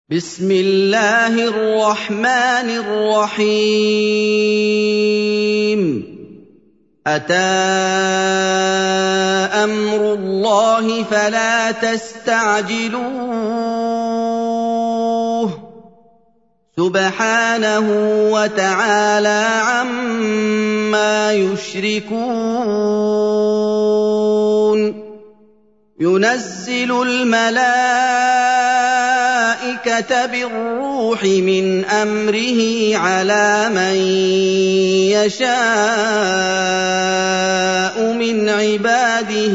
بسم الله الرحمن الرحيم أتى أمر الله فلا تستعجلوه سبحانه وتعالى عما يشركون ينزل الملائكة بالروح من أمره على من يشاء من عباده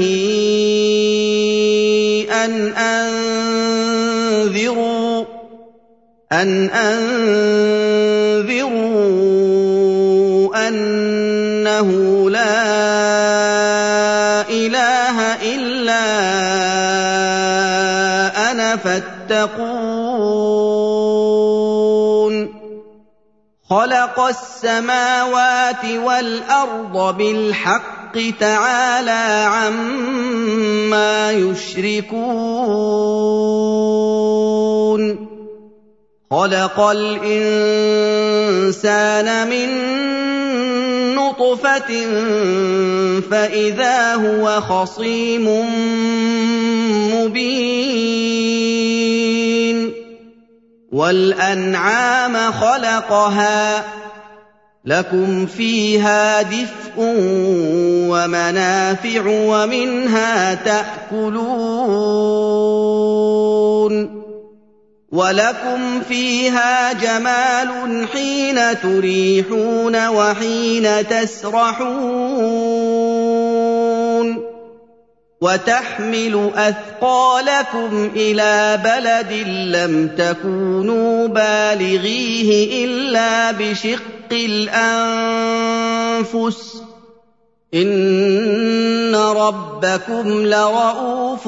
أن أنذروا أنه لا إله إلا أنا فاتقون خلق السماوات والأرض بالحق تعالى عما يشركون خلق الإنسان من نطفة فإذا هو خصيم مبين والأنعام خلقها لكم فيها دفء ومنافع ومنها تأكلون وَلَكُمْ فِيهَا جَمَالٌ حِينَ تُرِيحُونَ وَحِينَ تَسْرَحُونَ وَتَحْمِلُ أَثْقَالَكُمْ إِلَىٰ بَلَدٍ لَّمْ تَكُونُوا بَالِغِيهِ إِلَّا بِشِقِّ الْأَنفُسِ ۚ إِنَّ رَبَّكُمْ لَرَءُوفٌ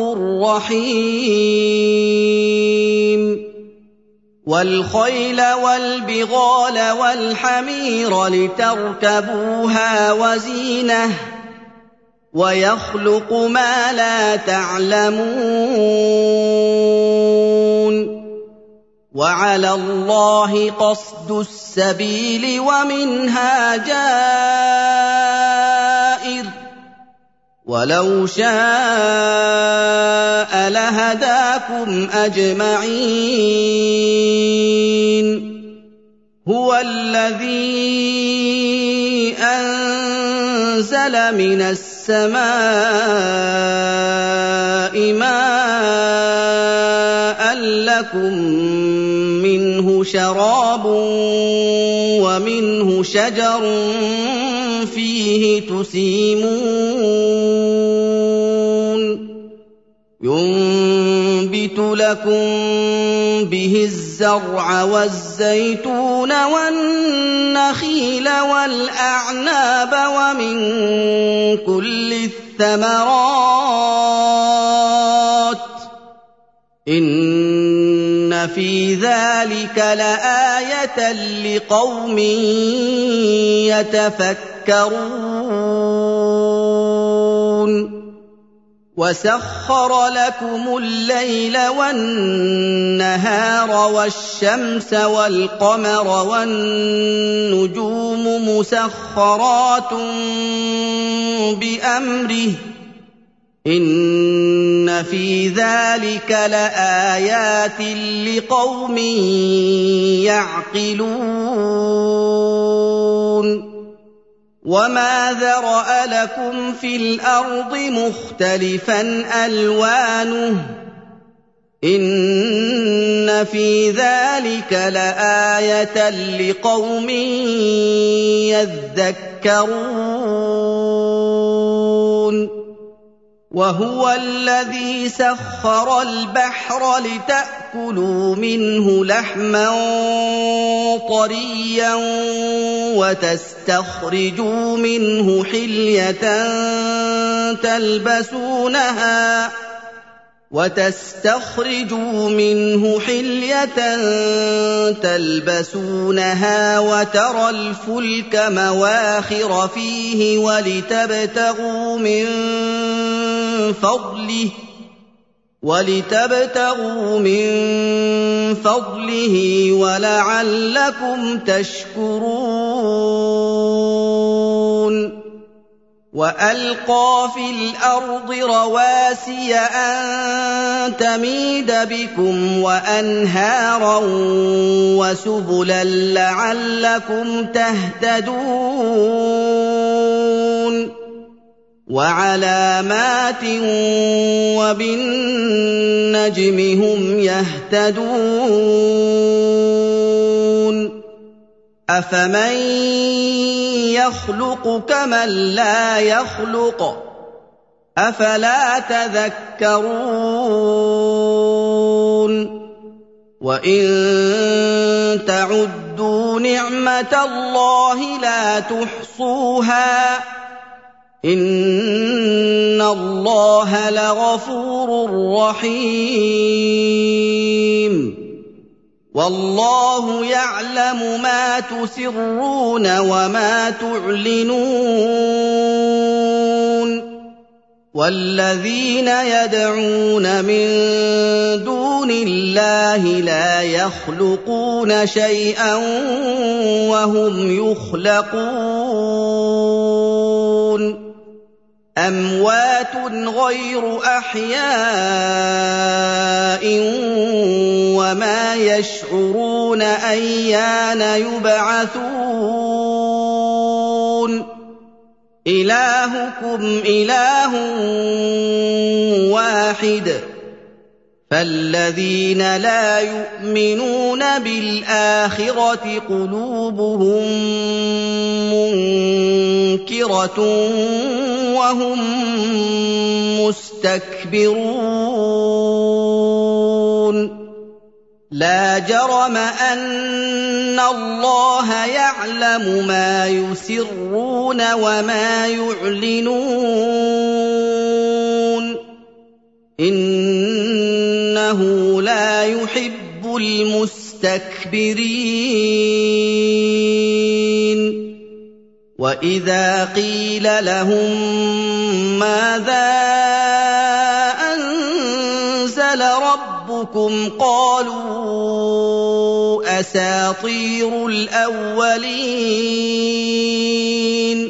رَّحِيمٌ وَالْخَيْلَ وَالْبِغَالَ وَالْحَمِيرَ لِتَرْكَبُوهَا وَزِينَةً ۚ وَيَخْلُقُ مَا لَا تَعْلَمُونَ وَعَلَى اللَّهِ قَصْدُ السَّبِيلِ وَمِنْهَا جَائِرٌ ۚ وَلَوْ شَاءَ لَهَدَاكُمْ أَجْمَعِينَ هُوَ الَّذِي أَنزَلَ مِنَ السَّمَاءِ مَاءً لَّكُم مِّنْهُ شَرَابٌ وَمِنْهُ شَجَرٌ فِيهِ تُسِيمُونَ يُنبِتُ لَكُم بِهِ الزَّرْعَ وَالزَّيْتُونَ وَالنَّخِيلَ وَالْأَعْنَابَ وَمِن كُلِّ الثَّمَرَاتِ ۗ إِنَّ فِي ذَٰلِكَ لَآيَةً لِّقَوْمٍ يَتَفَكَّرُونَ وَسَخَّرَ لَكُمُ اللَّيْلَ وَالنَّهَارَ وَالشَّمْسَ وَالْقَمَرَ وَالنُّجُومُ مُسَخَّرَاتٌ بِأَمْرِهِ ۗ إِنَّ فِي ذَٰلِكَ لَآيَاتٍ لِّقَوْمٍ يَعْقِلُونَ وَمَا ذَرَأَ لَكُمْ فِي الْأَرْضِ مُخْتَلِفًا أَلْوَانُهُ ۗ إِنَّ فِي ذَٰلِكَ لَآيَةً لِّقَوْمٍ يَذَّكَّرُونَ وَهُوَ الَّذِي سَخَّرَ الْبَحْرَ لِتَأْكُلُوا مِنْهُ لَحْمًا طَرِيًّا وَتَسْتَخْرِجُوا مِنْهُ حِلْيَةً تَلْبَسُونَهَا وَتَرَى الْفُلْكَ مَوَاخِرَ فِيهِ ولتبتغوا من فضله ولعلكم تشكرون وألقى في الأرض رواسي أن تميد بكم وأنهارا وسبلا لعلكم تهتدون وعلامات وبالنجم هم يهتدون أفمن يخلق كمن لا يخلق أفلا تذكرون وإن تعدوا نعمة الله لا تحصوها إن الله لغفور رحيم والله يعلم ما تسرون وما تعلنون والذين يدعون من دون الله لا يخلقون شيئا وهم يخلقون أموات غير أحياء وما يشعرون أيان يبعثون إلهكم إله واحد فالذين لا يؤمنون بالآخرة قلوبهم منكرة وهم مستكبرون لا جرم أن الله يعلم ما يسرون وما يعلنون إنه لا يحب المستكبرين وإذا قيل لهم ماذا أنزل ربكم قالوا أساطير الأولين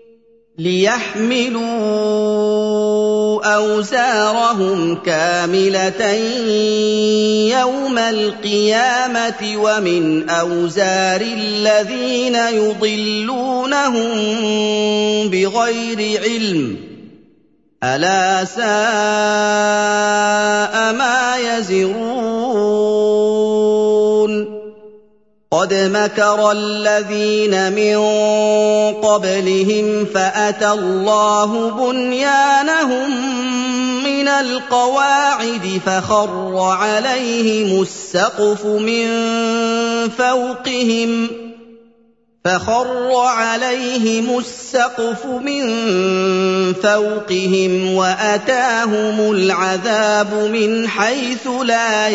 ليحملوا أوزارهم كاملة يوم القيامة ومن أوزار الذين يضلونهم بغير علم ألا ساء ما يزرون قد مكر الذين من قبلهم فأتى الله بنيانهم من القواعد فخر عليهم السقف من فوقهم وأتاهم العذاب من حيث لا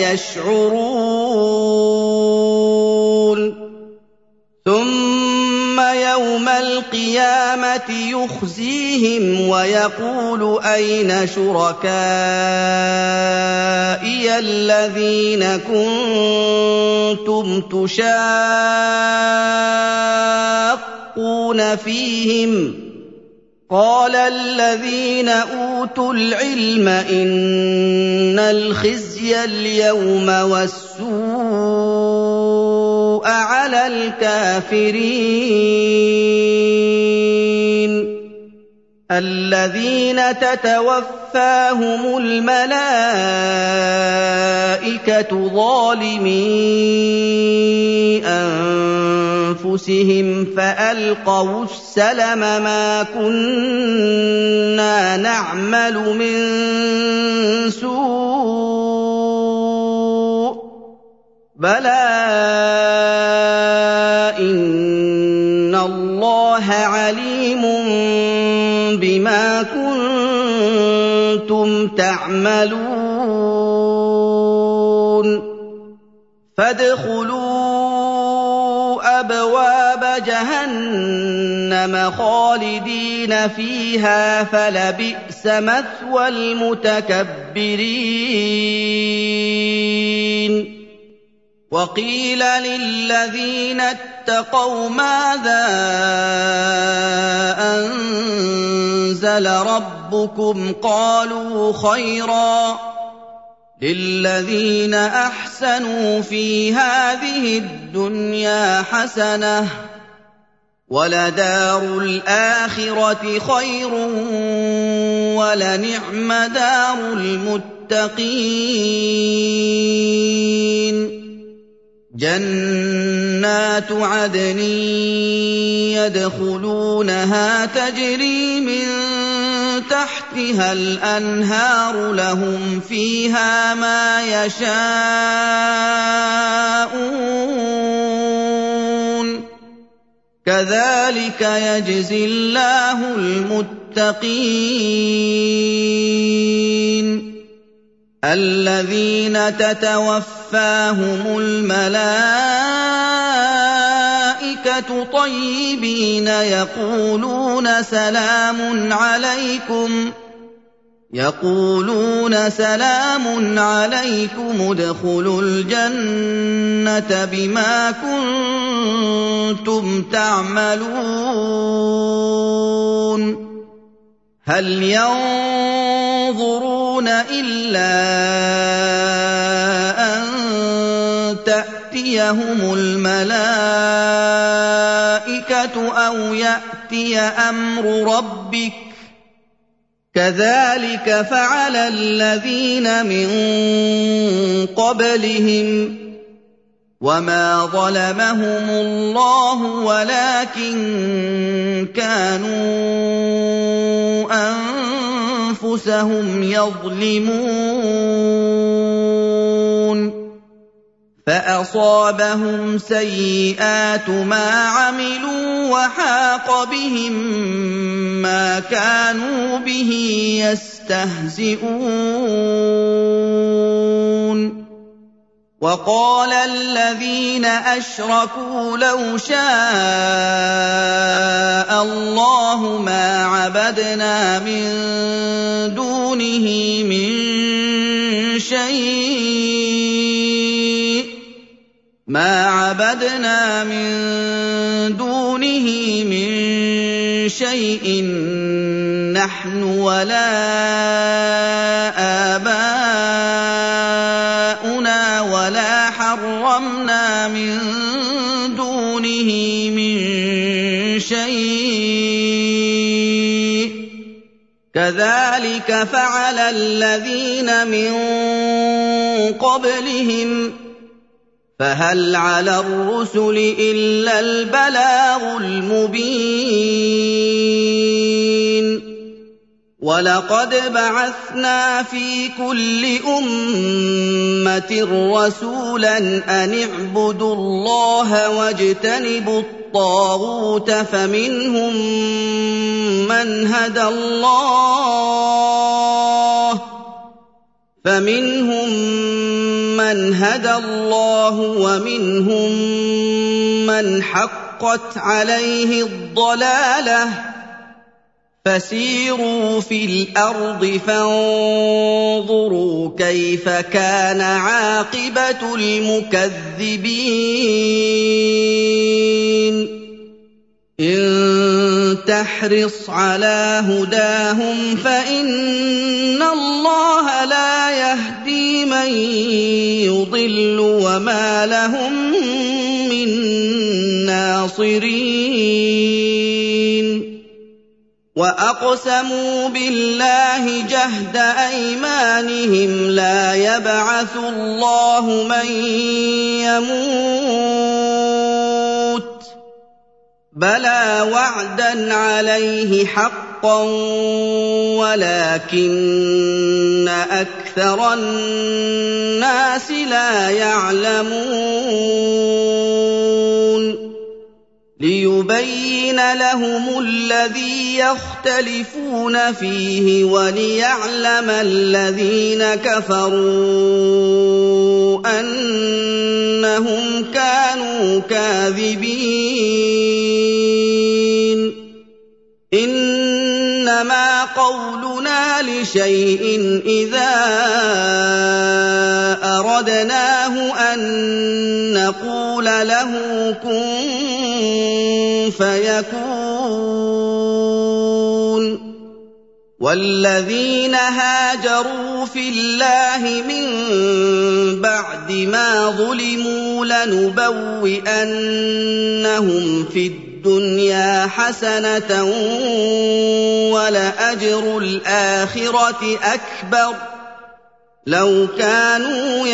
يشعرون ثم يوم القيامة يخزيهم ويقول أين شركائي الذين كنتم تشاقون فيهم قال الذين أوتوا العلم إن الخزي اليوم والسوء على الكافرين الذين تتوفاهم الملائكة ظالمي أنفسهم فألقوا السلم ما كنا نعمل من سوء بلى إن الله عليم بما كنتم تعملون فادخلوا أبواب جهنم خالدين فيها فلبئس مثوى المتكبرين وَقِيلَ لِلَّذِينَ اتَّقَوْا مَاذَا أَنزَلَ رَبُّكُمْ قَالُوا خَيْرًا ۗ لِّلَّذِينَ أَحْسَنُوا فِي هَٰذِهِ الدُّنْيَا حَسَنَةٌ ۚ وَلَدَارُ الْآخِرَةِ خَيْرٌ ۚ وَلَنِعْمَ دَارُ الْمُتَّقِينَ جَنَّاتُ عَدْنٍ يَدْخُلُونَهَا تَجْرِي مِن تَحْتِهَا الْأَنْهَارُ لَهُمْ فِيهَا مَا يَشَاءُونَ كَذَٰلِكَ يَجْزِي اللَّهُ الْمُتَّقِينَ الَّذِينَ تَتَوَفَّاهُمُ الْمَلَائِكَةُ طَيِّبِينَ يَقُولُونَ سَلَامٌ عَلَيْكُمُ ادْخُلُوا الْجَنَّةَ بِمَا كُنتُمْ تَعْمَلُونَ هَلْ يَنظُرُونَ إِلَّا أَن تَأْتِيَهُمُ الْمَلَائِكَةُ أَوْ يَأْتِيَ أَمْرُ رَبِّكَ ۚ كَذَٰلِكَ فَعَلَ الَّذِينَ مِن قَبْلِهِمْ ۚ وَمَا ظَلَمَهُمُ اللَّهُ وَلَٰكِن كَانُوا أَنفُسَهُمْ يَظْلِمُونَ فَأَصَابَهُمْ سَيِّئَاتُ مَا عَمِلُوا وَحَاقَ بِهِم مَّا كَانُوا بِهِ يَسْتَهْزِئُونَ وَقَالَ الَّذِينَ أَشْرَكُوا لَوْ شَاءَ اللَّهُ مَا عَبَدْنَا مِن دُونِهِ مِن شَيْءٍ نَّحْنُ وَلَا آبَاؤُنَا وَلَا حَرَّمْنَا مِن دُونِهِ مِن شَيْءٍ ۚ كَذَٰلِكَ فَعَلَ الَّذِينَ مِن قَبْلِهِمْ ۚ فَهَلْ عَلَى الرُّسُلِ إِلَّا الْبَلَاغُ الْمُبِينُ وَلَقَدْ بَعَثْنَا فِي كُلِّ أُمَّةٍ رَّسُولًا أَنِ اعْبُدُوا اللَّهَ وَاجْتَنِبُوا الطَّاغُوتَ فَمِنْهُم مَّنْ هَدَى اللَّهُ وَمِنْهُم مَّنْ حَقَّتْ عَلَيْهِ الضَّلَالَةُ ۚ فَسِيرُوا فِي الْأَرْضِ فَانظُرُوا كَيْفَ كَانَ عَاقِبَةُ الْمُكَذِّبِينَ إِن تَحْرِصْ عَلَىٰ هُدَاهُمْ فَإِنَّ اللَّهَ لَا يَهْدِي مَن يُضِلُّ وَمَا لَهُم مِّن نَّاصِرِينَ وَأَقْسَمُوا بِاللَّهِ جَهْدَ أَيْمَانِهِمْ لَا يَبْعَثُ اللَّهُ مَن يَمُوتُ ۚ بَلَىٰ وَعْدًا عَلَيْهِ حَقًّا وَلَٰكِنَّ أَكْثَرَ النَّاسِ لَا يَعْلَمُونَ لِيُبَيِّنَ لَهُمُ الَّذِي يَخْتَلِفُونَ فِيهِ وَلِيَعْلَمَ الَّذِينَ كَفَرُوا أَنَّهُمْ كَانُوا كَاذِبِينَ إِنَّمَا قَوْلُنَا لِشَيْءٍ إِذَا أَرَدْنَاهُ الله أن نقول له كن فيكون. والذين هاجروا في الله من بعد ما ظلموا لنبوئنهم في الدنيا حسنة ولأجر الآخرة أكبر لو كانوا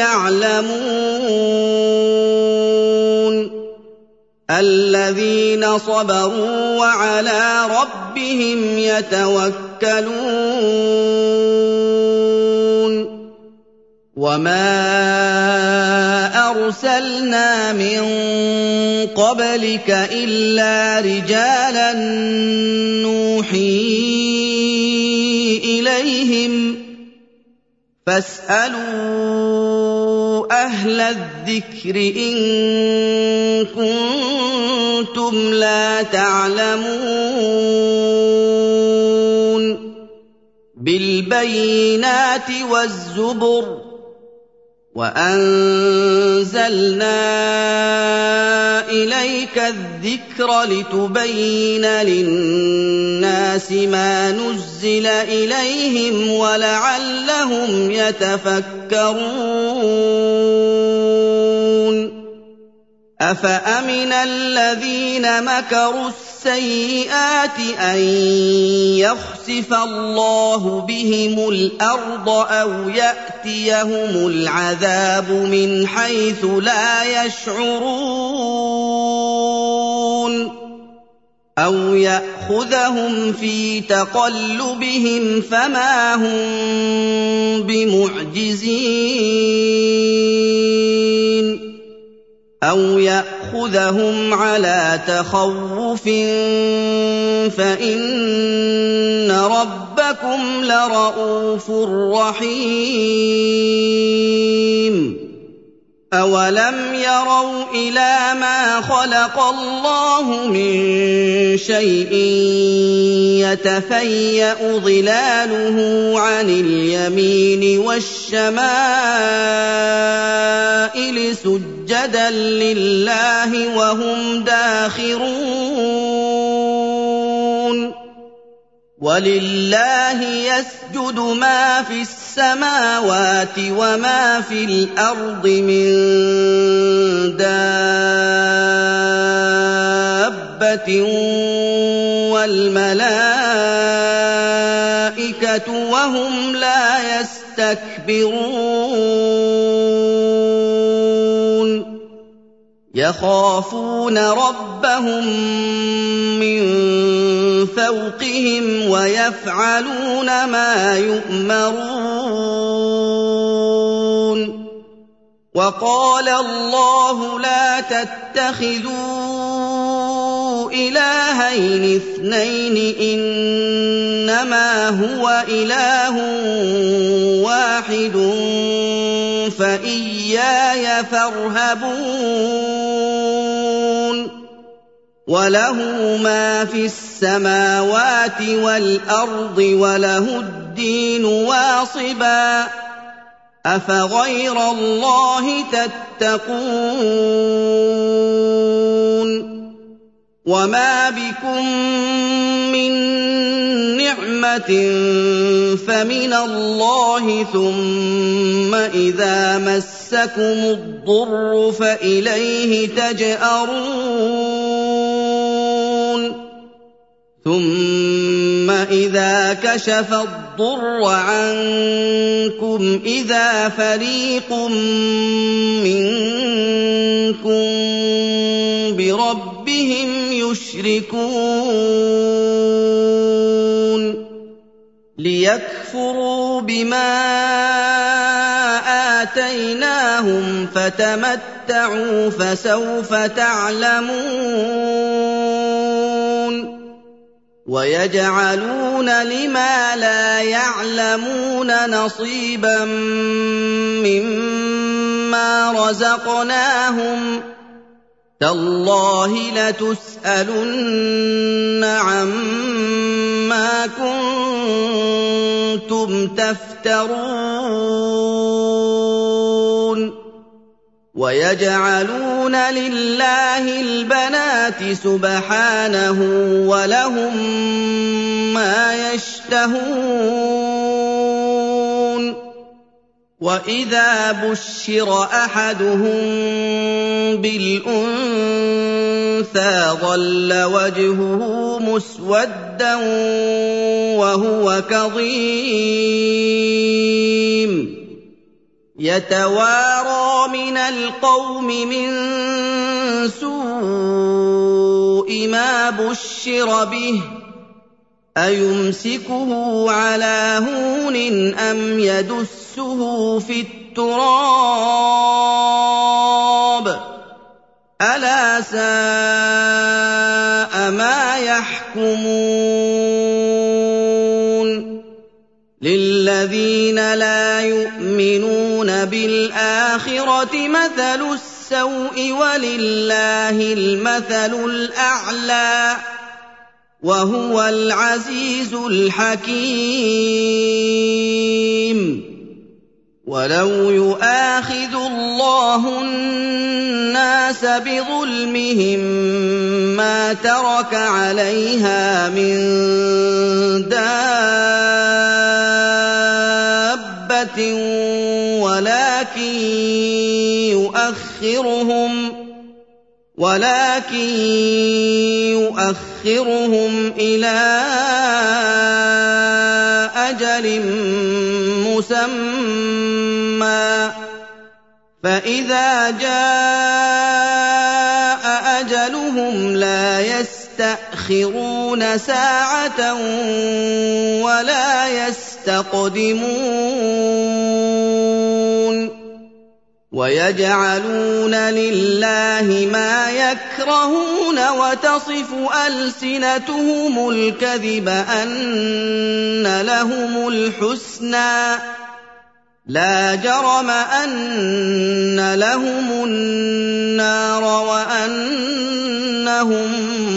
يعلمون. الذين صبروا وعلى ربهم يتوكلون. وما أرسلنا من قبلك إلا رجالا نوحي إليهم فاسألوا أهل الذكر إن كنتم لا تعلمون. بالبينات والزبر وأنزلنا إليك الذكر لتبين للناس ما نزل إليهم ولعلهم يتفكرون. أفأمن الذين مكروا السيئات أن يخسف الله بهم الأرض أو يأتيهم العذاب من حيث لا يشعرون أو يأخذهم في تقلبهم فما هم بمعجزين أو يأخذهم على تخوف فإن ربكم لرءوف رحيم. أولم يروا إلى ما خلق الله من شيء يتفيأ ظلاله عن اليمين والشمائل سجدا لله وهم داخرون. ولله يسجد ما في السماوات وما في الأرض من دابة والملائكة وهم لا يستكبرون. يخافون ربهم من فوقهم ويفعلون ما يؤمرون. وقال الله لا تتخذوا إلهين اثنين إنما هو إله واحد فإياي فارهبون. وله ما في السماوات والأرض وله الدين واصبا أفغير الله تتقون. وما بكم من نعمة فمن الله ثم إذا مسكم الضر فإليه تجأرون. ثم إذا كشف الضر عنكم إذا فريق منكم بربهم يشركون. ليكفروا بما آتيناهم فتمتعوا فسوف تعلمون. ويجعلون لما لا يعلمون نصيبا مما رزقناهم تالله لتسألن عما كنتم تفترون. وَيَجْعَلُونَ لِلَّهِ الْبَنَاتِ سُبْحَانَهُ وَلَهُم مَّا يَشْتَهُونَ وَإِذَا بُشِّرَ أَحَدُهُم بِالْأُنثَىٰ ظَلَّ وَجْهُهُ مُسْوَدًّا وَهُوَ كَظِيمٌ يَتَوَارَىٰ مِنَ الْقَوْمِ مِن سُوءِ مَا بُشِّرَ بِهِ أَيُمْسِكُهُ عَلَىٰ هُونٍ أَمْ يَدُسُّهُ فِي التُّرَابِ أَلَا سَاءَ مَا يَحْكُمُونَ لِلَّذِينَ لَا يُؤْمِنُونَ بِالْآخِرَةِ مَثَلُ السَّوْءِ وَلِلَّهِ الْمَثَلُ الْأَعْلَىٰ وَهُوَ الْعَزِيزُ الْحَكِيمُ وَلَوْ يُؤَاخِذُ اللَّهُ النَّاسَ بِظُلْمِهِم مَّا تَرَكَ عَلَيْهَا مِن دَابَّةٍ وَلَٰكِن يُؤَخِّرُهُمْ إِلَىٰ أَجَلٍ مُّسَمًّى فَإِذَا جَاءَ أَجَلُهُمْ لَا يَسْتَأْخِرُونَ سَاعَةً وَلَا يَسْتَقْدِمُونَ وَيَجْعَلُونَ لِلَّهِ مَا يَكْرَهُونَ وَتَصِفُ أَلْسِنَتُهُمُ الْكَذِبَ أَنَّ لَهُمُ الْحُسْنَىٰ لَا جَرَمَ أَنَّ لَهُمُ النَّارَ وَأَنَّهُم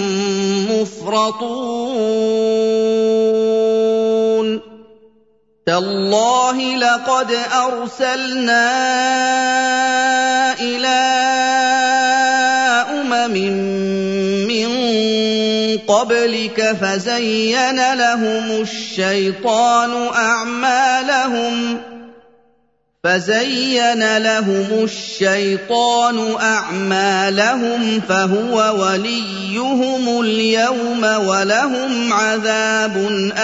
مُّفْرَطُونَ تَاللَّهِ لَقَدْ أَرْسَلْنَا إِلَىٰ أُمَمٍ مِّن قَبْلِكَ فَزَيَّنَ لَهُمُ الشَّيْطَانُ أَعْمَالَهُمْ فَهُوَ وَلِيُّهُمُ الْيَوْمَ وَلَهُمْ عَذَابٌ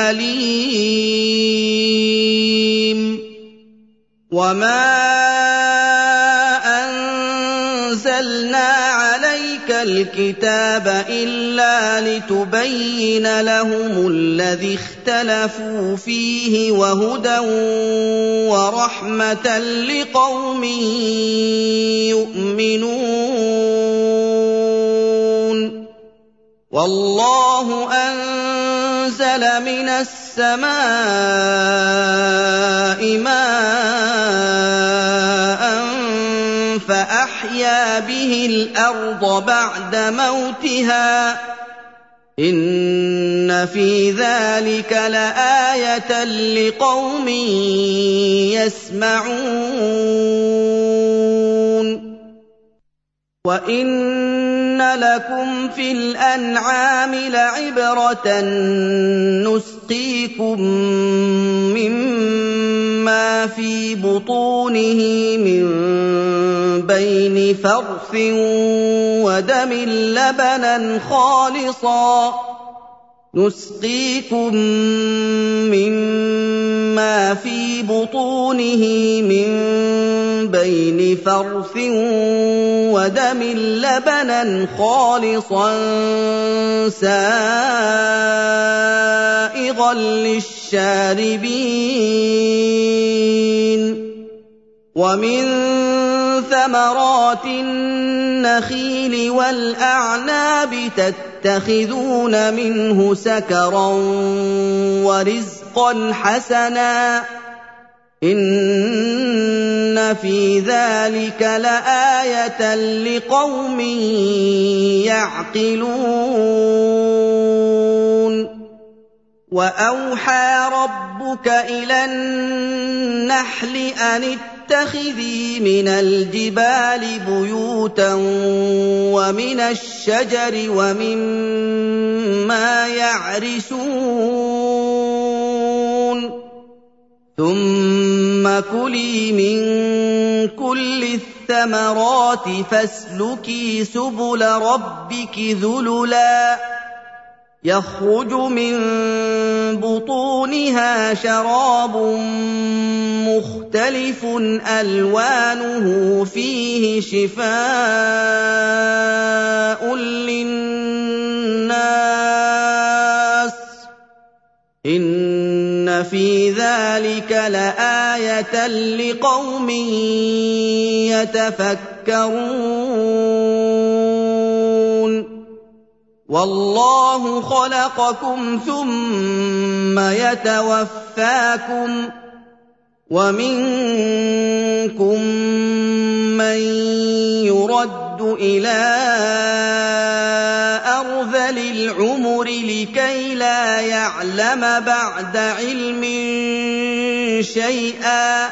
أَلِيمٌ وَمَا أَنزَلْنَا عَلَيْكَ الْكِتَابَ إِلَّا لِتُبَيِّنَ لَهُمُ الَّذِي اخْتَلَفُوا فِيهِ وَهُدًى وَرَحْمَةً لِّقَوْمٍ يُؤْمِنُونَ وَاللَّهُ أَنزَلَ مِنَ السَّمَاءِ مَاءً فَأَحْيَا بِهِ الْأَرْضَ بَعْدَ مَوْتِهَا ۚ إِنَّ فِي ذَٰلِكَ لَآيَةً لِّقَوْمٍ يَسْمَعُونَ وَإِنَّ لَكُمْ فِي الْأَنْعَامِ لَعِبْرَةً نُّسْقِيكُم مِّمَّا فِي بُطُونِهِ مِن بَيْنِ فَرْثٍ وَدَمٍ لَّبَنًا خَالِصًا سَائِغًا لِّلشَّارِبِينَ وَمِن ثَمَرَاتِ النَّخِيلِ وَالْأَعْنَابِ تَتَّخِذُونَ مِنْهُ سَكَرًا وَرِزْقًا حَسَنًا ۗ إِنَّ فِي ذَٰلِكَ لَآيَةً لِّقَوْمٍ يَعْقِلُونَ وَأَوْحَىٰ رَبُّكَ إِلَى النَّحْلِ أَنِ اتَّخِذِي مِنَ الْجِبَالِ بُيُوتًا وَمِنَ الشَّجَرِ وَمِمَّا يَعْرِشُونَ ثُمَّ كُلِي مِن كُلِّ الثَّمَرَاتِ فَاسْلُكِي سُبُلَ رَبِّكِ ذُلُلًا يَخْرُجُ مِن بُطُونِهَا شَرَابٌ مُّخْتَلِفٌ أَلْوَانُهُ فِيهِ شِفَاءٌ لِّلنَّاسِ ۗ إِنَّ فِي ذَٰلِكَ لَآيَةً لِّقَوْمٍ يَتَفَكَّرُونَ وَاللَّهُ خَلَقَكُمْ ثُمَّ يَتَوَفَّاكُمْ ۖ وَمِنكُم مَّن يُرَدُّ إِلَىٰ أَرْذَلِ الْعُمُرِ لِكَيْ لَا يَعْلَمَ بَعْدَ عِلْمٍ شَيْئًا ۚ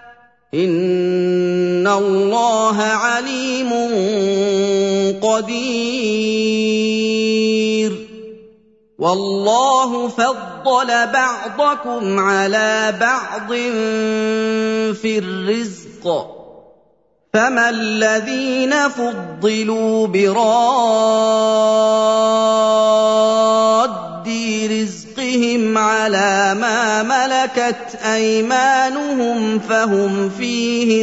إِنَّ اللَّهَ عَلِيمٌ قَدِيرٌ وَاللَّهُ فَضَّلَ بَعْضَكُمْ عَلَىٰ بَعْضٍ فِي الرِّزْقِ ۚ فَمَا الَّذِينَ فُضِّلُوا بِرَادِّي رِزْقِهِمْ عَلَىٰ مَا مَلَكَتْ أَيْمَانُهُمْ فَهُمْ فِيهِ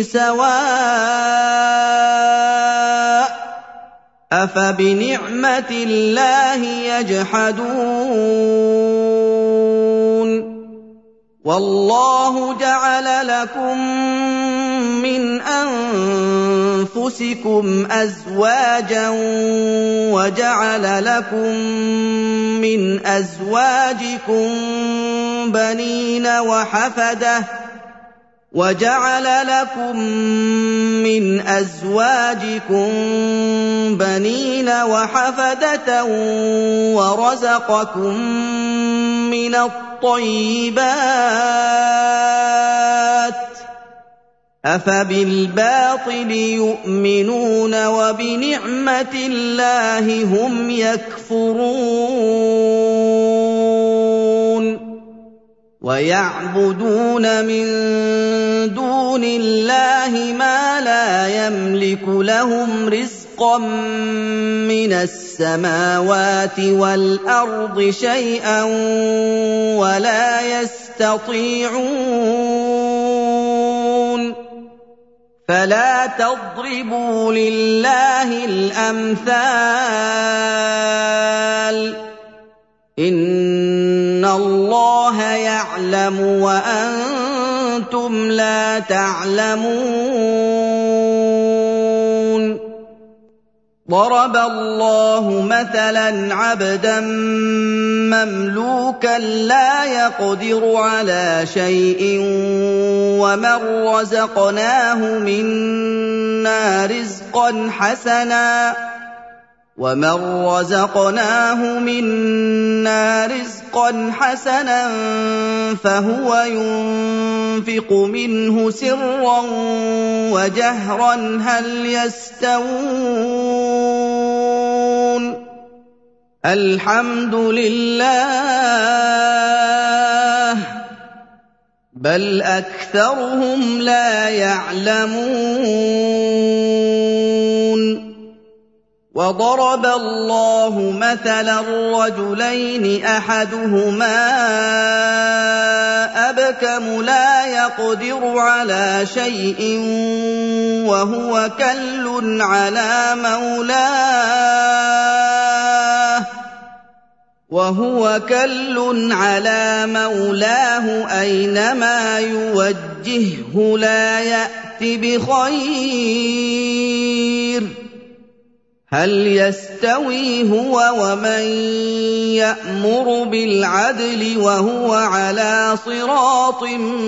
سَوَاءٌ ۚ أَفَبِنِعْمَةِ اللَّهِ يَجْحَدُونَ وَاللَّهُ جَعَلَ لَكُم مِّنْ أَنفُسِكُمْ أَزْوَاجًا وَجَعَلَ لَكُم مِّنْ أَزْوَاجِكُم بَنِينَ وَحَفَدَةً وَرَزَقَكُم مِّنَ الطَّيِّبَاتِ ۚ أَفَبِالْبَاطِلِ يُؤْمِنُونَ وَبِنِعْمَةِ اللَّهِ هُمْ يَكْفُرُونَ وَيَعْبُدُونَ مِن دُونِ اللَّهِ مَا لَا يَمْلِكُ لَهُمْ رِزْقًا مِّنَ السَّمَاوَاتِ وَالْأَرْضِ شَيْئًا وَلَا يَسْتَطِيعُونَ فَلَا تَضْرِبُوا لِلَّهِ الْأَمْثَالَ ۚ إِنَّ اللَّهَ يَعْلَمُ وَأَنتُمْ لَا تَعْلَمُونَ ضَرَبَ اللَّهُ مَثَلًا عَبْدًا مَّمْلُوكًا لَّا يَقْدِرُ عَلَىٰ شَيْءٍ وَمَن رَّزَقْنَاهُ مِنَّا رِزْقًا حَسَنًا فَهُوَ يُنفِقُ مِنْهُ سِرًّا وَجَهْرًا هَلْ يَسْتَوُونَ الْحَمْدُ لِلَّهِ بَلْ أَكْثَرُهُمْ لَا يَعْلَمُونَ وَضَرَبَ اللَّهُ مَثَلًا رَّجُلَيْنِ أَحَدُهُمَا أَبْكَمُ لَا يَقْدِرُ عَلَىٰ شَيْءٍ وَهُوَ كَلٌّ عَلَىٰ مَوْلَاهُ أَيْنَمَا يُوَجِّههُّ لَا يَأْتِ بِخَيْرٍ ۖ هَلْ يَسْتَوِي هُوَ وَمَن يَأْمُرُ بِالْعَدْلِ وَهُوَ عَلَىٰ صِرَاطٍ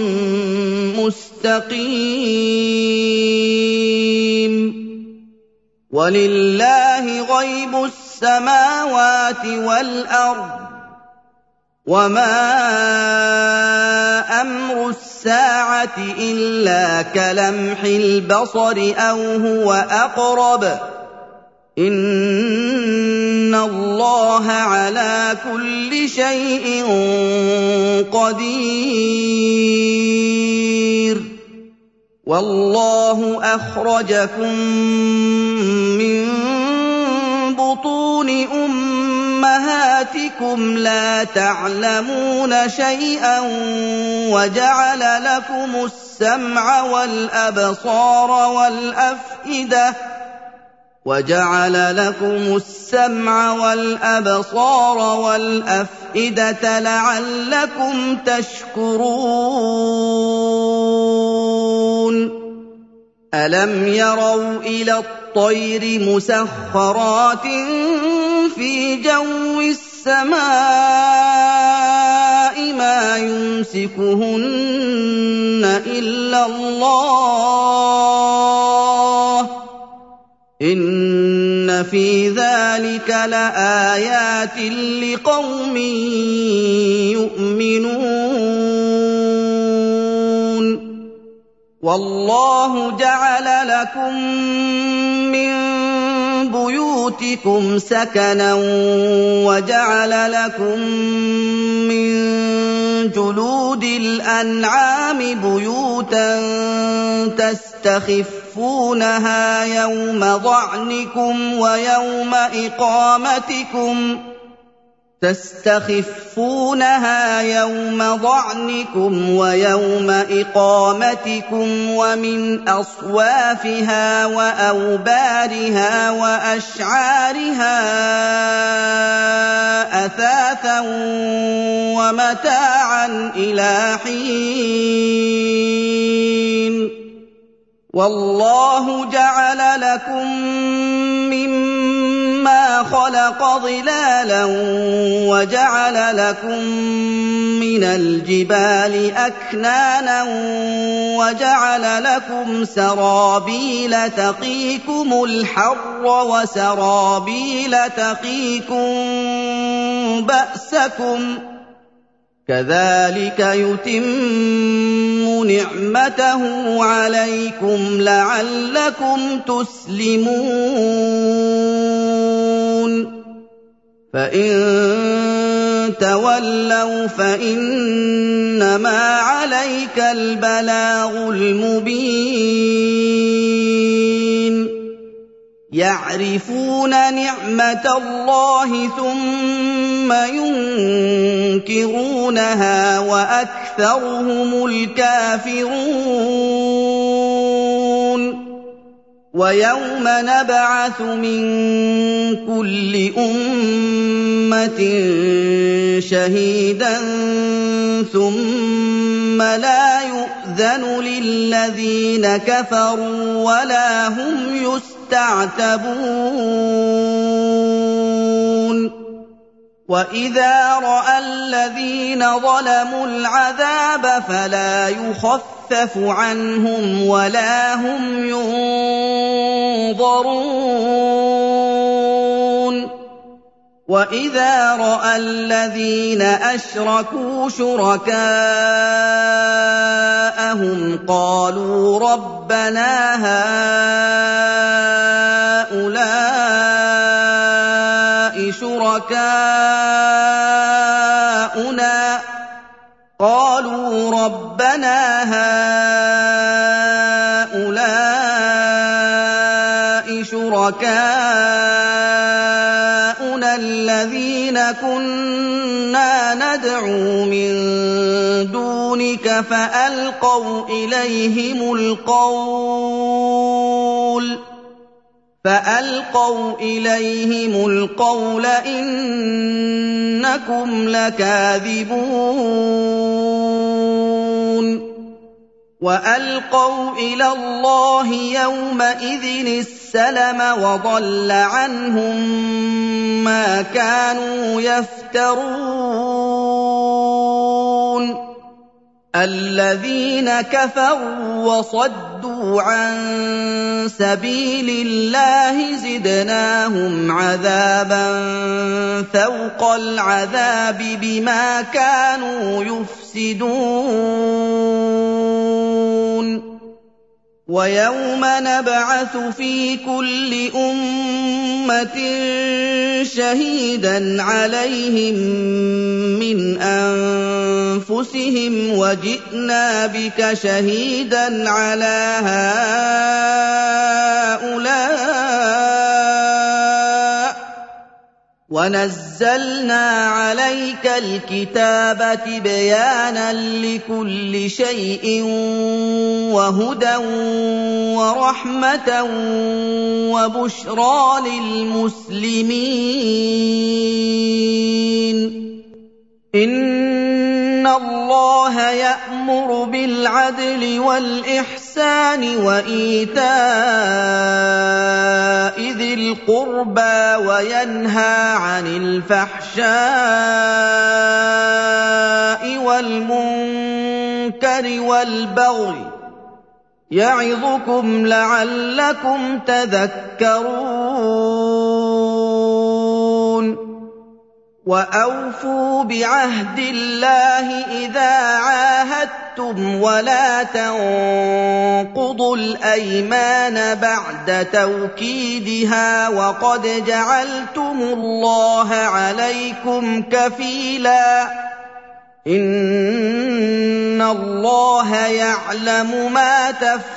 مُّسْتَقِيمٍ وَلِلَّهِ غَيْبُ السَّمَاوَاتِ وَالْأَرْضِ ۚ وَمَا أَمْرُ السَّاعَةِ إِلَّا كَلَمْحِ الْبَصَرِ أَوْ هُوَ أَقْرَبُ ۚ إِنَّ اللَّهَ عَلَىٰ كُلِّ شَيْءٍ قَدِيرٌ وَاللَّهُ أَخْرَجَكُم مِّن بُطُونِ أُمَّهَاتِكُمْ لَا تَعْلَمُونَ شَيْئًا وَجَعَلَ لَكُمُ السَّمْعَ وَالْأَبْصَارَ وَالْأَفْئِدَةَ لَعَلَّكُمْ تَشْكُرُونَ أَلَمْ يَرَوْا إِلَى الطَّيْرِ مُسَخَّرَاتٍ فِي جَوِّ السَّمَاءِ مَا يُمْسِكُهُنَّ إِلَّا اللَّهُ ۗ إِنَّ فِي ذَٰلِكَ لَآيَاتٍ لِّقَوْمٍ يُؤْمِنُونَ وَاللَّهُ جَعَلَ لَكُم مِّن بُيُوتِكُمْ سَكَنًا وَجَعَلَ لَكُم مِّن جُلُودِ الْأَنْعَامِ بُيُوتًا تستخفونها يوم ضعنكم ويوم إقامتكم ومن أصوافها وأوبارها وأشعارها أثاثا ومتاعا إلى حين وَاللَّهُ جَعَلَ لَكُم مِّمَّا خَلَقَ ظِلَالًا وَجَعَلَ لَكُم مِّنَ الْجِبَالِ أَكْنَانًا وَجَعَلَ لَكُمْ سَرَابِيلَ تَقِيكُمُ الْحَرَّ وَسَرَابِيلَ تَقِيكُم بَأْسَكُمْ ۚ كَذَٰلِكَ يُتِمُّ نِعْمَتَهُ عَلَيْكُمْ لَعَلَّكُمْ تُسْلِمُونَ فَإِن تَوَلَّوْا فَإِنَّمَا عَلَيْكَ الْبَلَاغُ الْمُبِينُ يَعْرِفُونَ نِعْمَةَ اللَّهِ ثُمَّ يُنكِرُونَهَا وَأَكْثَرُهُمُ الْكَافِرُونَ وَيَوْمَ نَبْعَثُ مِن كُلِّ أُمَّةٍ شَهِيدًا ثُمَّ لَا يُؤْذَنُ لِلَّذِينَ كَفَرُوا وَلَا هُمْ يُسْتَعْتَبُونَ وَإِذَا رَأَى الَّذِينَ ظَلَمُوا الْعَذَابَ فَلَا يُخَفَّفُ عَنْهُمْ وَلَا هُمْ يُنظَرُونَ وَإِذَا رَأَى الَّذِينَ أَشْرَكُوا شُرَكَاءَهُمْ قَالُوا رَبَّنَا هَٰؤُلَاءِ شُرَكَاؤُنَا الَّذِينَ كُنَّا نَدْعُو مِن دُونِكَ فَأَلْقَوْا إِلَيْهِمُ الْقَوْلَ إِنَّكُمْ لَكَاذِبُونَ وَأَلْقَوْا إِلَى اللَّهِ يَوْمَئِذٍ السَّلَمَ وَضَلَّ عَنْهُم مَّا كَانُوا يَفْتَرُونَ الذين كفروا وصدوا عن سبيل الله زدناهم عذابا فوق العذاب بما كانوا يفسدون ويوم نبعث في كل أمة شهيدا عليهم من أنفسهم وجئنا بك شهيدا على هؤلاء ونزلنا عليك الكتاب تبيانا لكل شيء وهدى ورحمة وبشرى للمسلمين إن الله يأمر بالعدل والإحسان وإيتاء ذي القربى وينهى عن الفحشاء والمنكر والبغي يعظكم لعلكم تذكرون وأوفوا بعهد الله إذا عاهدتم ولا تنقضوا الأيمان بعد توكيدها وقد جعلتم الله عليكم كفيلا إن الله يعلم ما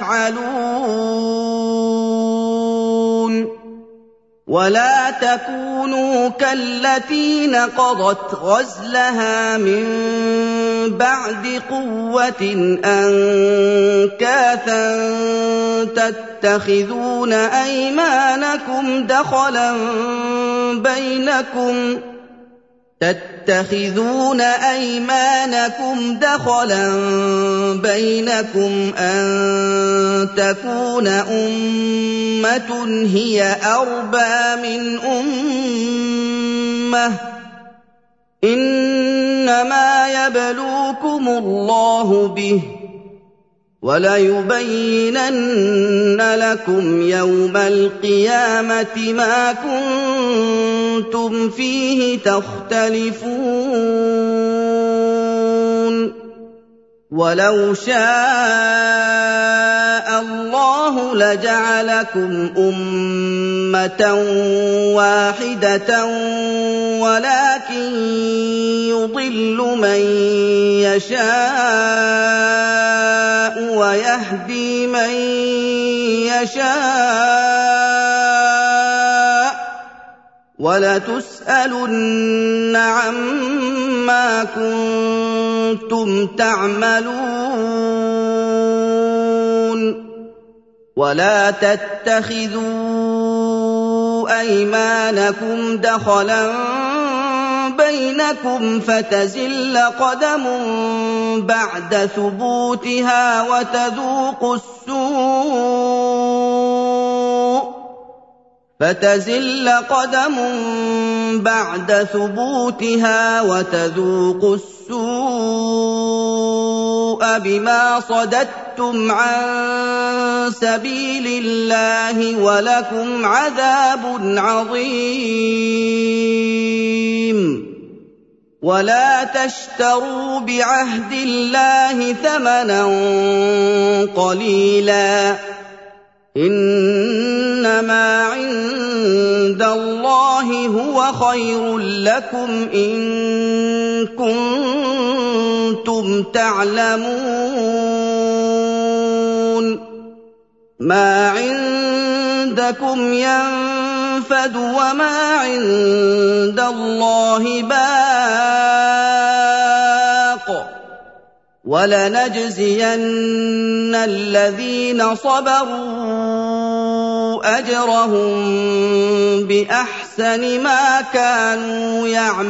تفعلون ولا تكونوا كالتي نقضت غزلها من بعد قوة أنكاثا تتخذون أيمانكم دخلا بينكم أن تكون أمة هي أربى من أمة إنما يبلوكم الله به وَلَيُبَيِّنَنَّ لَكُمْ يَوْمَ الْقِيَامَةِ مَا كُنتُمْ فِيهِ تَخْتَلِفُونَ وَلَوْ شَاءَ اللَّهُ لَجَعَلَكُمْ أُمَّةً وَاحِدَةً وَلَكِن يُضِلُّ مَن يَشَاءُ وَيَهْدِي مَن يَشَاءُ وَلَتُسْأَلُنَّ عَمَّا كُنتُمْ تَعْمَلُونَ وَلَا تَتَّخِذُوا أَيْمَانَكُمْ دَخَلًا بَيْنَكُمْ فَتَزِلَّ قَدَمٌ بَعْدَ ثُبُوتِهَا وتذوقوا السوء بما صددتم عن سبيل الله ولكم عذاب عظيم ولا تشتروا بعهد الله ثمنا قليلا إنما عند الله هو خير لكم إن كنتم تعلمون ما عندكم ينفد وما عند الله باق وَلَنَجْزِيَنَّ الَّذِينَ صَبَرُوا أَجْرَهُم بِأَحْسَنِ مَا كَانُوا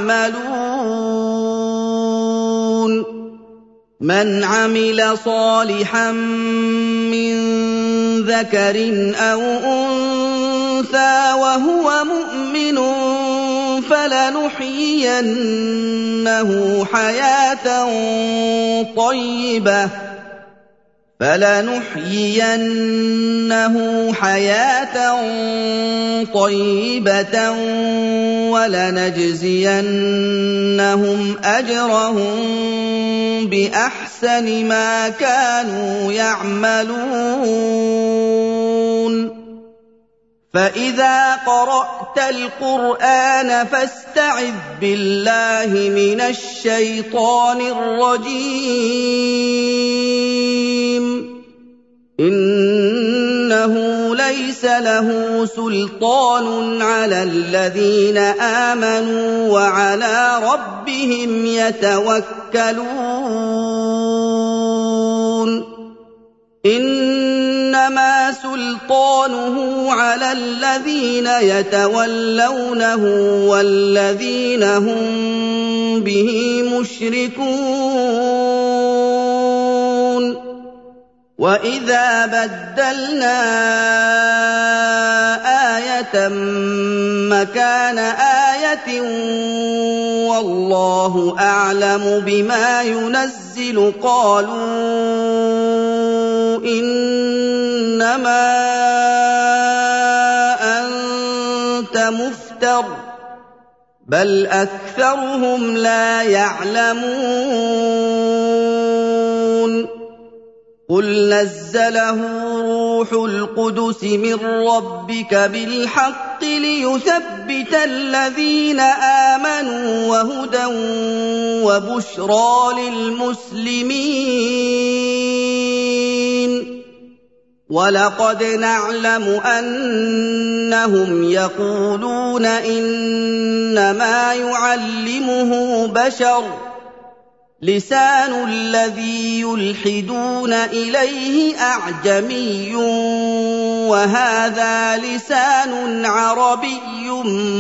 يَعْمَلُونَ مَنْ عَمِلَ صَالِحًا مِّن ذَكَرٍ أَوْ أُنثَىٰ وَهُوَ مُؤْمِنٌ فلنحيينه حياة طيبة ولنجزينهم أجرهم بأحسن ما كانوا يعملون فإذا قرأت القرآن فاستعذ بالله من الشيطان الرجيم إنه ليس له سلطان على الذين آمنوا وعلى ربهم يتوكلون إنما سلطانه على الذين يتولونه والذين هم به مشركون وَإِذَا بَدَّلْنَا آيَةً مَّكَانَ آيَةٍ وَاللَّهُ أَعْلَمُ بِمَا يُنَزِّلُ قَالُوا إِنَّمَا أَنتَ مُفْتَرٍ بَلْ أَكْثَرُهُمْ لَا يَعْلَمُونَ قُلْ نَزَّلَهُ رُوحُ الْقُدُسِ مِن رَّبِّكَ بِالْحَقِّ لِيُثَبِّتَ الَّذِينَ آمَنُوا وَهُدًى وَبُشْرَىٰ لِلْمُسْلِمِينَ وَلَقَدْ نَعْلَمُ أَنَّهُمْ يَقُولُونَ إِنَّمَا يُعَلِّمُهُ بَشَرٌ لسان الذي يلحدون إليه أعجمي وهذا لسان عربي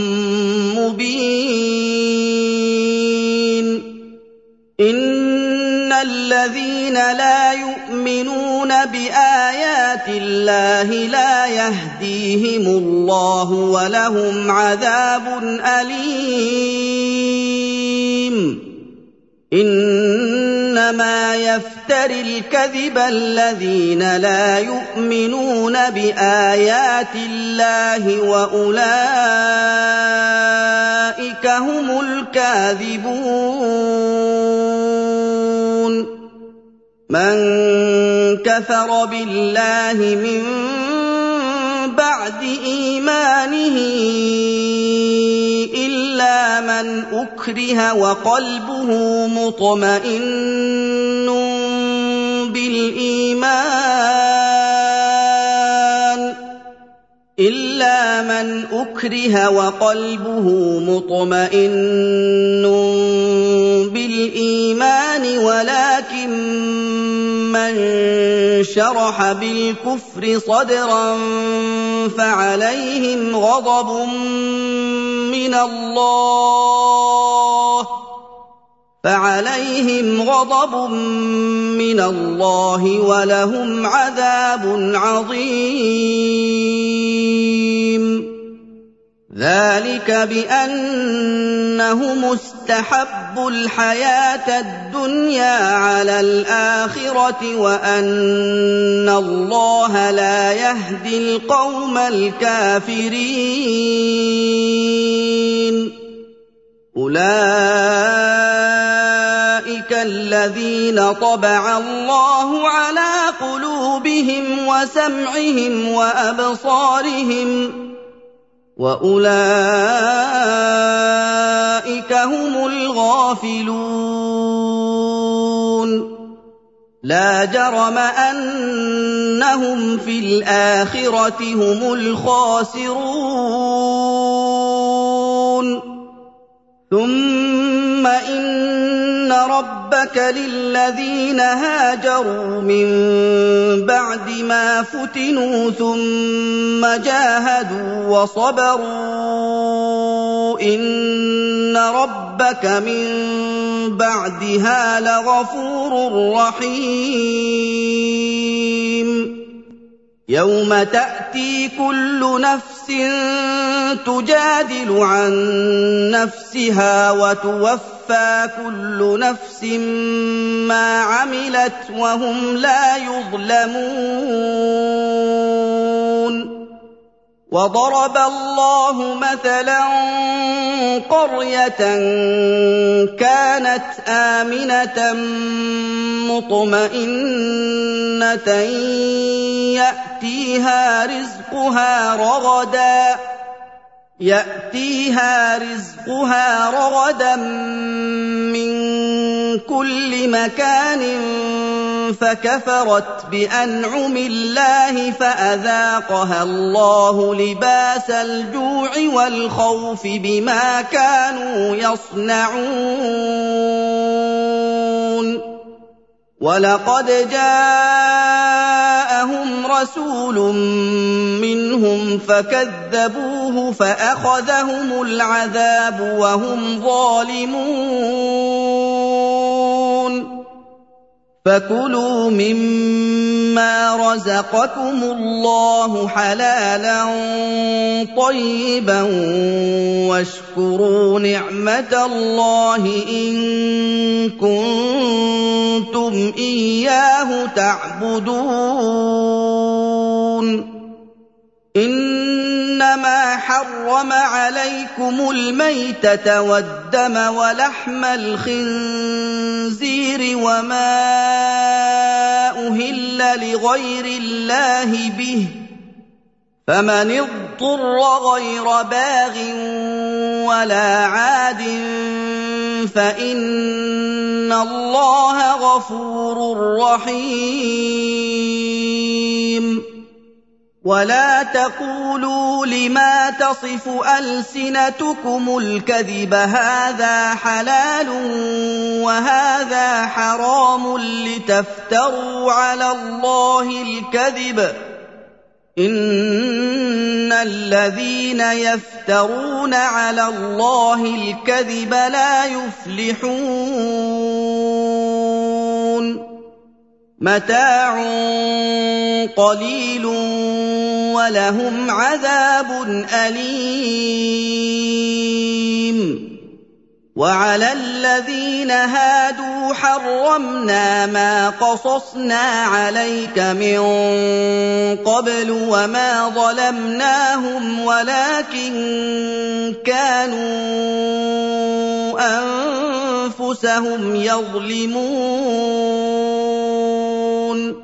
مبين إن الذين لا يؤمنون بآيات الله لا يهديهم الله ولهم عذاب أليم إنما يفتري الكذب الذين لا يؤمنون بآيات الله وأولئك هم الكاذبون من كفر بالله من بعد إيمانه إلا من أكره وقلبه مطمئن بالإيمان ولكن من شرح بالكفر صدرا فعليهم غضب من الله ولهم عذاب عظيم ذلك بأنهم استحبوا الحياة الدنيا على الآخرة وأن الله لا يهدي القوم الكافرين أولئك الذين طبع الله على قلوبهم وسمعهم وأبصارهم وأولئك هم الغافلون لا جرم أنهم في الآخرة هم الخاسرون ثم إن ربك للذين هاجروا من بعد ما فتنوا ثم جاهدوا وصبروا إن ربك من بعدها لغفور رحيم يَوْمَ تَأْتِي كُلُّ نَفْسٍ تُجَادِلُ عَن نَّفْسِهَا وَتُوَفَّىٰ كُلُّ نَفْسٍ مَّا عَمِلَتْ وَهُمْ لَا يُظْلَمُونَ وَضَرَبَ اللَّهُ مَثَلًا قَرْيَةً كَانَتْ آمِنَةً مُّطْمَئِنَّةً يَأْتِيهَا رِزْقُهَا رَغَدًا مِّن كُلِّ مَكَانٍ فَكَفَرَتْ بِأَنْعُمِ اللَّهِ فَأَذَاقَهَا اللَّهُ لِبَاسَ الْجُوعِ وَالْخَوْفِ بِمَا كَانُوا يَصْنَعُونَ وَلَقَدْ جَاءَهُمْ رَسُولٌ مِّنْهُمْ فَكَذَّبُوهُ فَأَخَذَهُمُ الْعَذَابُ وَهُمْ ظَالِمُونَ فَكُلُوا مِمَّا رَزَقَكُمُ اللَّهُ حَلَالًا طَيِّبًا وَاشْكُرُوا نِعْمَتَ اللَّهِ إِن كُنتُمْ إِيَّاهُ تَعْبُدُونَ إِنَّمَا حَرَّمَ عَلَيْكُمُ الْمَيْتَةَ وَالدَّمَ وَلَحْمَ الْخِنزِيرِ وَمَا أُهِلَّ لِغَيْرِ اللَّهِ بِهِ ۖ فَمَنِ اضْطُرَّ غَيْرَ بَاغٍ وَلَا عَادٍ فَإِنَّ اللَّهَ غَفُورٌ رَّحِيمٌ وَلَا تَقُولُوا لِمَا تَصِفُ أَلْسِنَتُكُمُ الْكَذِبَ هَٰذَا حَلَالٌ وَهَٰذَا حَرَامٌ لِّتَفْتَرُوا عَلَى اللَّهِ الْكَذِبَ ۚ إِنَّ الَّذِينَ يَفْتَرُونَ عَلَى اللَّهِ الْكَذِبَ لَا يُفْلِحُونَ مَتَاعٌ قَلِيلٌ وَلَهُمْ عَذَابٌ أَلِيمٌ وَعَلَى الَّذِينَ هَادُوا حَرَّمْنَا مَا قَصَصْنَا عَلَيْكَ مِن قَبْلُ وَمَا ظَلَمْنَاهُمْ وَلَٰكِن كَانُوا أَنفُسَهُمْ يَظْلِمُونَ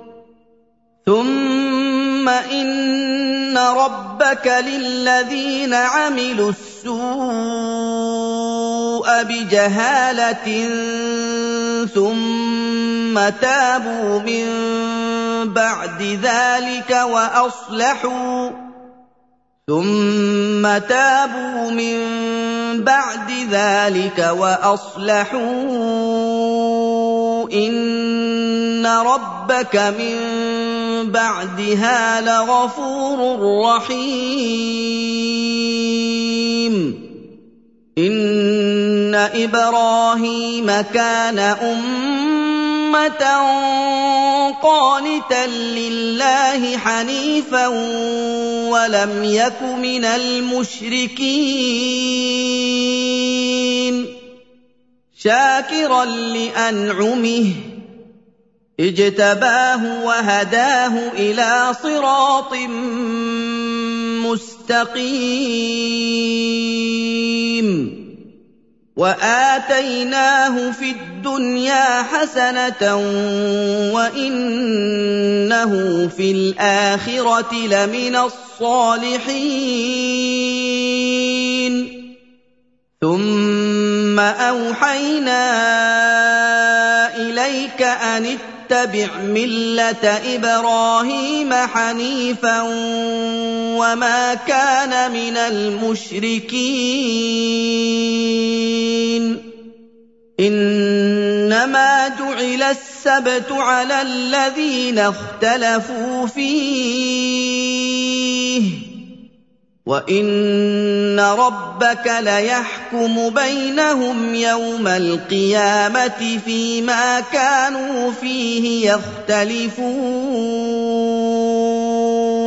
ثُمَّ إِنَّ رَبَّكَ لِلَّذِينَ عَمِلُوا السُّوءَ بِجَهَالَةٍ ثُمَّ تَابُوا مِن بَعْدِ ذَٰلِكَ وَأَصْلَحُوا إِنَّ رَبَّكَ مِن بَعْدِهَا لَغَفُورٌ رَّحِيمٌ إِنَّ إِبْرَاهِيمَ كَانَ أُمَّةً قَانِتًا لِّلَّهِ حَنِيفًا وَلَمْ يَكُ مِنَ الْمُشْرِكِينَ شَاكِرًا لِّأَنْعُمِهِ اجْتَبَاهُ وَهَدَاهُ إِلَىٰ صِرَاطٍ مُّسْتَقِيمٍ وَآتَيْنَاهُ فِي الدُّنْيَا حَسَنَةً وَإِنَّهُ فِي الْآخِرَةِ لَمِنَ الصَّالِحِينَ ثُمَّ أَوْحَيْنَا إِلَيْكَ أَنِ اتَّبِعْ مِلَّةَ إِبْرَاهِيمَ حَنِيفًا وَمَا كَانَ مِنَ الْمُشْرِكِينَ إِنَّمَا جُعِلَ السَّبْتُ عَلَى الَّذِينَ اخْتَلَفُوا فِيهِ ۚ وَإِنَّ رَبَّكَ لَيَحْكُمُ بَيْنَهُمْ يَوْمَ الْقِيَامَةِ فِيمَا كَانُوا فِيهِ يَخْتَلِفُونَ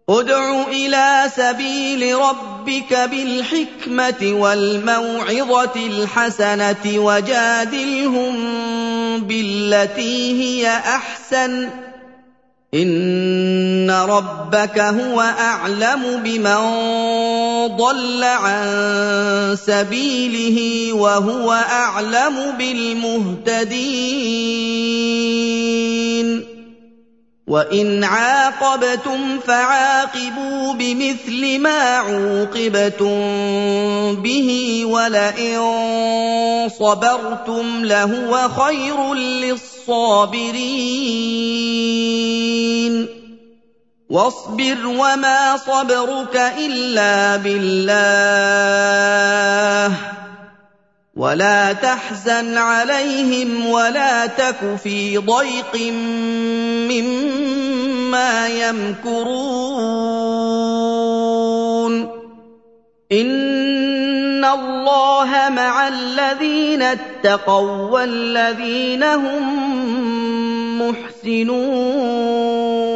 ادْعُ إِلَىٰ سَبِيلِ رَبِّكَ بِالْحِكْمَةِ وَالْمَوْعِظَةِ الْحَسَنَةِ وَجَادِلْهُم بِالَّتِي هِيَ أَحْسَنُ ۚ إِنَّ رَبَّكَ هُوَ أَعْلَمُ بِمَن ضَلَّ عَن سَبِيلِهِ وَهُوَ أَعْلَمُ بِالْمُهْتَدِينَ وَإِنْ عَاقَبْتُمْ فَعَاقِبُوا بِمِثْلِ مَا عُوقِبْتُم بِهِ وَلَئِن صَبَرْتُمْ لَهُوَ خَيْرٌ لِّلصَّابِرِينَ وَاصْبِرْ وَمَا صَبْرُكَ إِلَّا بِاللَّهِ وَلَا تَحْزَنْ عَلَيْهِمْ وَلَا تَكُ فِي ضَيْقٍ مِّمَّا يَمْكُرُونَ إِنَّ اللَّهَ مَعَ الَّذِينَ اتَّقَوا وَّالَّذِينَ هُم مُّحْسِنُونَ